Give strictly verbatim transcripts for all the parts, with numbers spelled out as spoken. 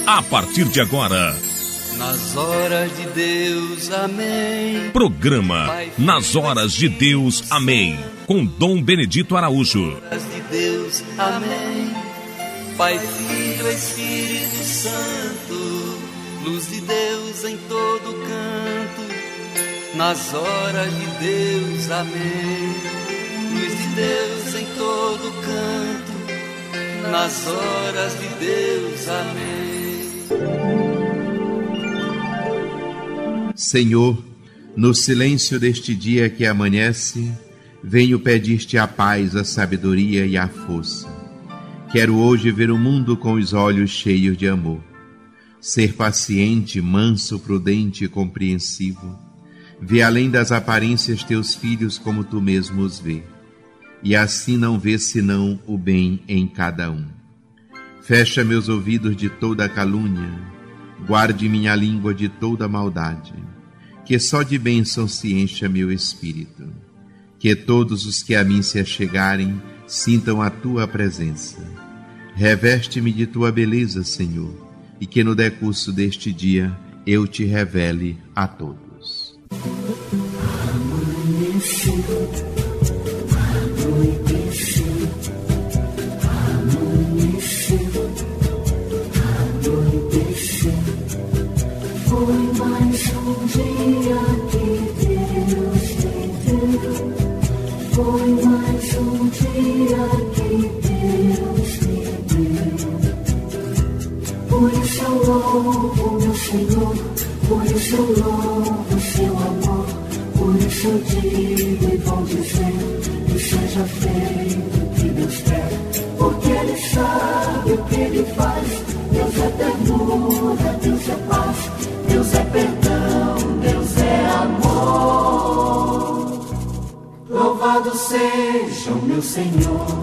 a partir de agora. Nas horas de Deus, amém. Programa Nas Horas de Deus, amém. Com Dom Benedito Araújo. Nas horas de Deus, amém. Pai, Filho, Espírito Santo, luz de Deus em todo canto. Nas horas de Deus, amém. Luz de Deus em todo canto. Nas horas de Deus, amém. Senhor, no silêncio deste dia que amanhece, venho pedir-te a paz, a sabedoria e a força. Quero hoje ver o mundo com os olhos cheios de amor. Ser paciente, manso, prudente e compreensivo. Ver além das aparências teus filhos como tu mesmo os vê. E assim não ver senão o bem em cada um. Fecha meus ouvidos de toda calúnia. Guarde minha língua de toda maldade. Que só de bênção se encha meu espírito. Que todos os que a mim se achegarem sintam a tua presença. Reveste-me de tua beleza, Senhor, e que no decurso deste dia eu te revele a todos. Amanheceu, anoiteceu, amanheceu, anoiteceu. Foi mais um dia que Deus me deu. Foi mais um dia que Deus me deu. Por isso eu louvo meu Senhor, por isso eu louvo seu amor. Por isso eu digo e vou dizer que seja feito o que Deus quer. Porque Ele sabe o que Ele faz. Deus é ternura, Deus é paz, Deus é perdão, Deus é amor. Louvado seja o meu Senhor.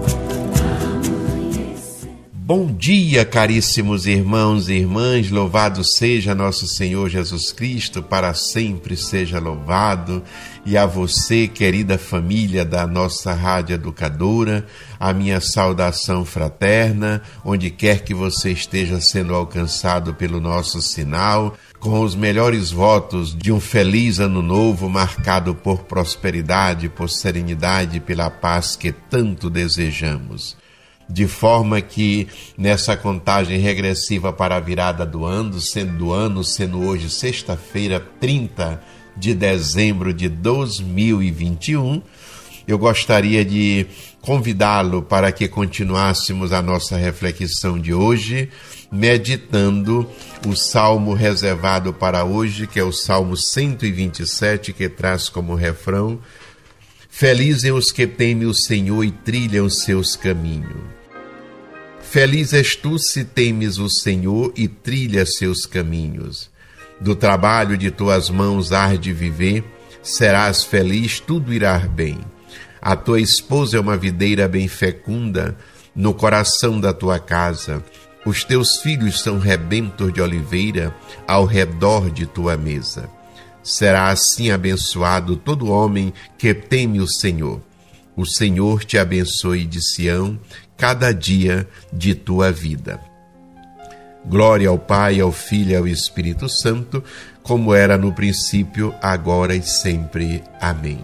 Bom dia, caríssimos irmãos e irmãs, louvado seja nosso Senhor Jesus Cristo, para sempre seja louvado. E a você, querida família da nossa Rádio Educadora, a minha saudação fraterna, onde quer que você esteja sendo alcançado pelo nosso sinal, com os melhores votos de um feliz ano novo, marcado por prosperidade, por serenidade e pela paz que tanto desejamos. De forma que nessa contagem regressiva para a virada do ano, sendo do ano, sendo hoje sexta-feira, trinta de dezembro de dois mil e vinte e um, eu gostaria de convidá-lo para que continuássemos a nossa reflexão de hoje, meditando o salmo reservado para hoje, que é o Salmo cento e vinte e sete, que traz como refrão: Felizes os que temem o Senhor e trilham os seus caminhos. Feliz és tu se temes o Senhor e trilhas seus caminhos. Do trabalho de tuas mãos hás de viver, serás feliz, tudo irá bem. A tua esposa é uma videira bem fecunda no coração da tua casa. Os teus filhos são rebentos de oliveira ao redor de tua mesa. Será assim abençoado todo homem que teme o Senhor. O Senhor te abençoe de Sião cada dia de tua vida. Glória ao Pai, ao Filho e ao Espírito Santo, como era no princípio, agora e sempre. Amém.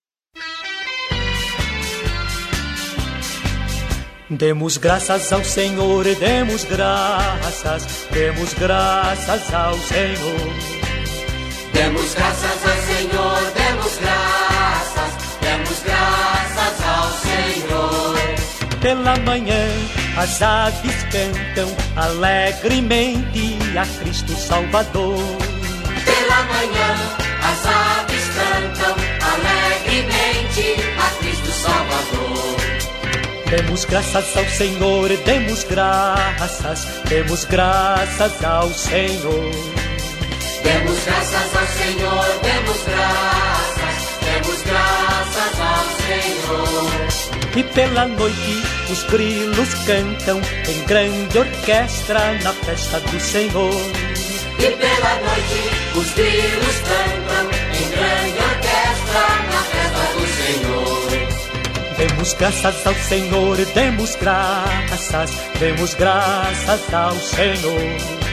Demos graças ao Senhor, demos graças, demos graças ao Senhor. Demos graças ao Senhor, demos graças, demos graças ao Senhor. Pela manhã as aves cantam alegremente a Cristo Salvador. Pela manhã as aves cantam alegremente a Cristo Salvador. Demos graças ao Senhor, demos graças, demos graças ao Senhor. Demos graças ao Senhor, demos graças, demos graças ao Senhor. E pela noite os grilos cantam em grande orquestra na festa do Senhor. E pela noite os grilos cantam em grande orquestra na festa do Senhor. Demos graças ao Senhor, demos graças, demos graças ao Senhor.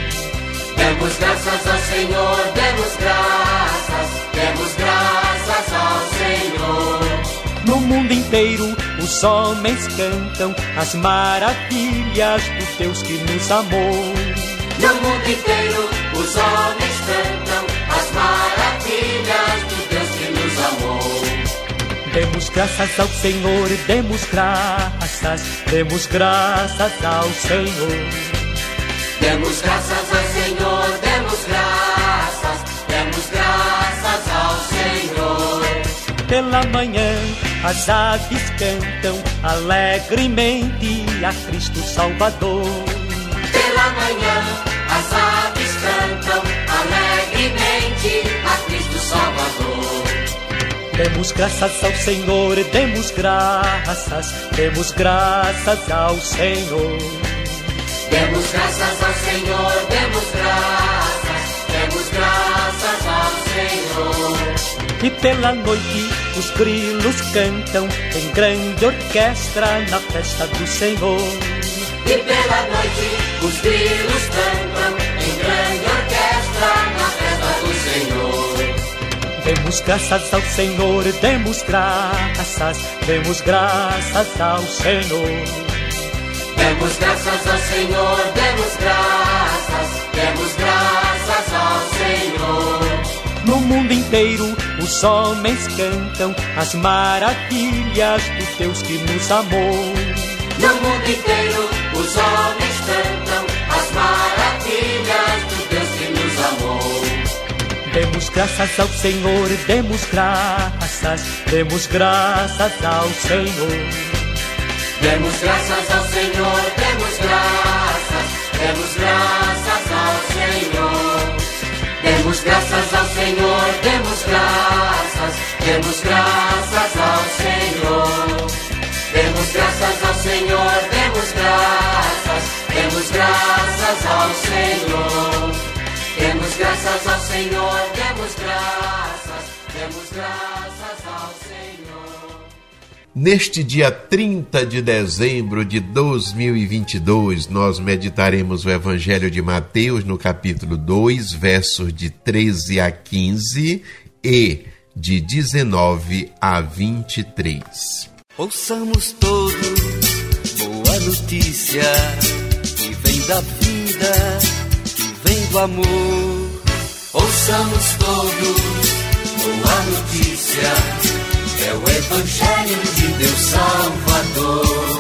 Demos graças ao Senhor, demos graças, demos graças ao Senhor. No mundo inteiro os homens cantam as maravilhas do Deus que nos amou. No mundo inteiro os homens cantam as maravilhas do Deus que nos amou. Demos graças ao Senhor, demos graças, demos graças ao Senhor. Demos graças ao Senhor, demos graças, demos graças ao Senhor. Pela manhã as aves cantam alegremente a Cristo Salvador. Pela manhã as aves cantam alegremente a Cristo Salvador. Demos graças ao Senhor, demos graças, demos graças ao Senhor. Demos graças ao Senhor, demos graças, demos graças ao Senhor. E pela noite os grilos cantam em grande orquestra na festa do Senhor. E pela noite os grilos cantam em grande orquestra na festa do Senhor. Demos graças ao Senhor, demos graças, demos graças ao Senhor. Demos graças ao Senhor, demos graças, demos graças ao Senhor. No mundo inteiro os homens cantam as maravilhas do Deus que nos amou. No mundo inteiro os homens cantam as maravilhas do Deus que nos amou. Demos graças ao Senhor, demos graças, demos graças ao Senhor. Demos graças ao Senhor, demos graças, demos graças ao Senhor. Demos graças ao Senhor, demos graças, demos graças ao Senhor. Demos graças ao Senhor, demos graças, demos graças ao Senhor. Demos graças ao Senhor, demos graças, demos graças ao Senhor. Neste dia trinta de dezembro de dois mil e vinte e dois, nós meditaremos o Evangelho de Mateus no capítulo dois, versos de treze a quinze e de dezenove a vinte e três. Ouçamos todos boa notícia que vem da vida, que vem do amor. Ouçamos todos boa notícia, é o Evangelho de Deus Salvador.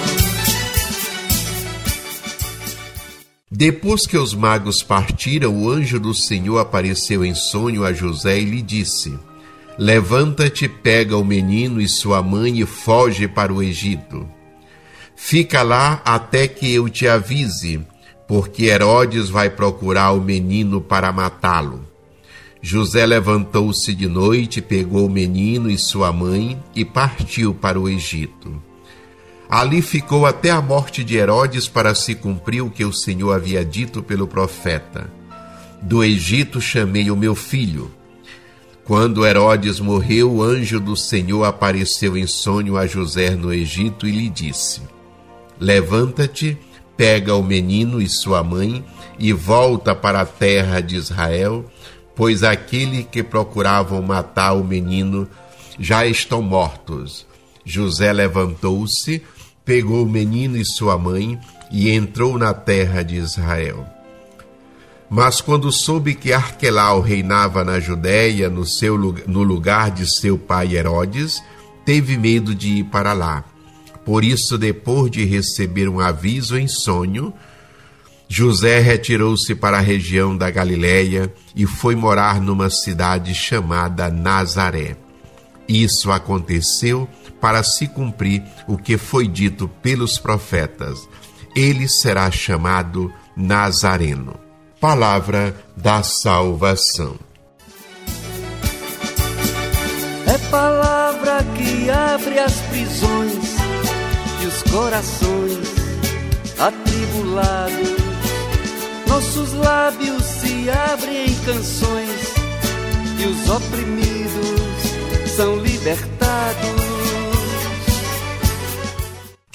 Depois que os magos partiram, o anjo do Senhor apareceu em sonho a José e lhe disse: Levanta-te, pega o menino e sua mãe e foge para o Egito. Fica lá até que eu te avise, porque Herodes vai procurar o menino para matá-lo. José levantou-se de noite, pegou o menino e sua mãe e partiu para o Egito. Ali ficou até a morte de Herodes, para se cumprir o que o Senhor havia dito pelo profeta: Do Egito chamei o meu filho. Quando Herodes morreu, o anjo do Senhor apareceu em sonho a José no Egito e lhe disse: Levanta-te, pega o menino e sua mãe e volta para a terra de Israel, pois aquele que procuravam matar o menino já estão mortos. José levantou-se, pegou o menino e sua mãe e entrou na terra de Israel. Mas quando soube que Arquelau reinava na Judéia, no, seu, no lugar de seu pai Herodes, teve medo de ir para lá. Por isso, depois de receber um aviso em sonho, José retirou-se para a região da Galiléia e foi morar numa cidade chamada Nazaré. Isso aconteceu para se cumprir o que foi dito pelos profetas: ele será chamado Nazareno. Palavra da salvação. É palavra que abre as prisões e os corações atribulados. Nossos lábios se abrem em canções e os oprimidos são libertados.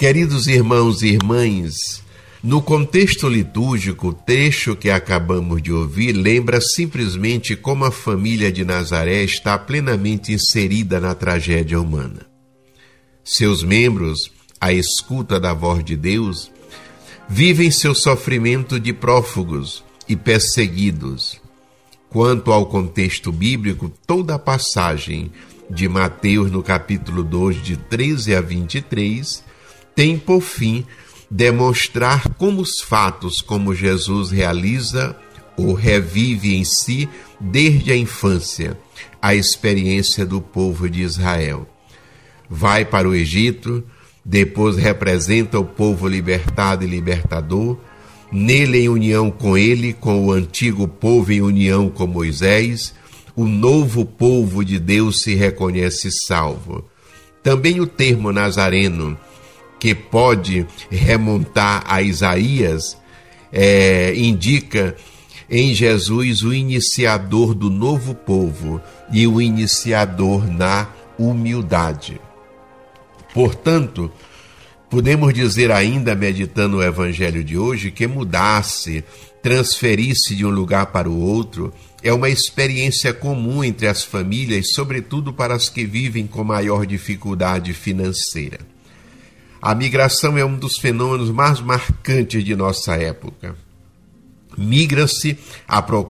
Queridos irmãos e irmãs, no contexto litúrgico, o trecho que acabamos de ouvir lembra simplesmente como a família de Nazaré está plenamente inserida na tragédia humana. Seus membros, à escuta da voz de Deus, vivem seu sofrimento de prófugos e perseguidos. Quanto ao contexto bíblico, toda a passagem de Mateus, no capítulo dois, de treze a vinte e três, tem por fim demonstrar como os fatos como Jesus realiza ou revive em si desde a infância a experiência do povo de Israel. Vai para o Egito, depois representa o povo libertado e libertador, nele em união com ele, com o antigo povo em união com Moisés, o novo povo de Deus se reconhece salvo. Também o termo nazareno, que pode remontar a Isaías, é, indica em Jesus o iniciador do novo povo e o iniciador na humildade. Portanto, podemos dizer ainda, meditando o evangelho de hoje, que mudar-se, transferir-se de um lugar para o outro, é uma experiência comum entre as famílias, sobretudo para as que vivem com maior dificuldade financeira. A migração é um dos fenômenos mais marcantes de nossa época. Migra-se à procura